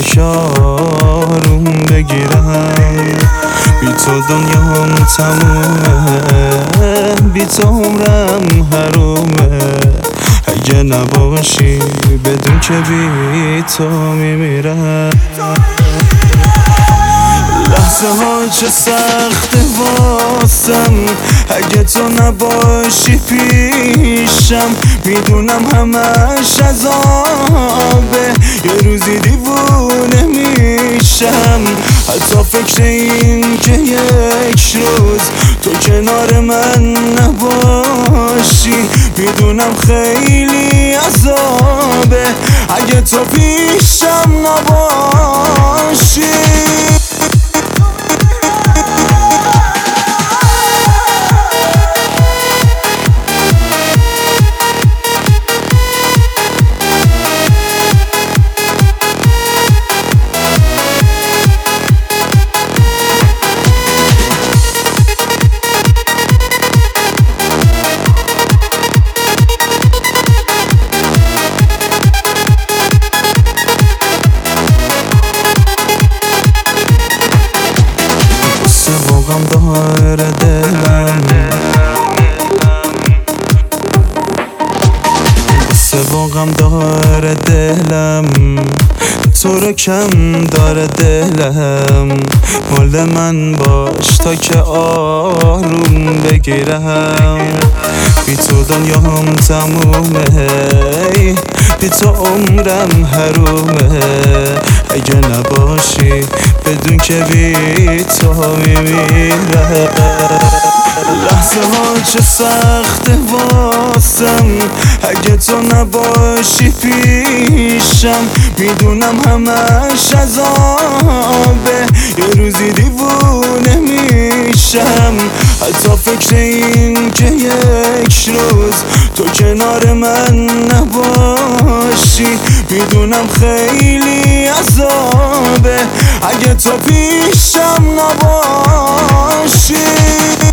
که آروم بگیرم. بی تو دنیام تمومه، بی تو عمرم حرومه. اگه نباشی بدون که بی تو میمیرم. لحظه ها چه سخت واسم، اگه تو نباشی پیشم. میدونم همش عذابه، یه روزی دیوونه میشم. حتی فکر این که یک روز تو کنار من نباشی، میدونم خیلی عذابه اگه تو پیشم نباشی. غم داره دلم، غم داره دلم، تو رو کم داره دلم. مال من باش تا که آروم بگیرم. بی تو دنیام تمومه، بی تو عمرم حرومه. اگه نباشی بدون که بی تو میمیرم. لحظه ها چه سخت واسم، اگه تو نباشی پیشم. میدونم همش عذابه، یه روزی دیوونه میشم. حتی فکر این که یک روز تو کنار من نباشی، میدونم خیلی عذابه اگه تو پیشم نباشی.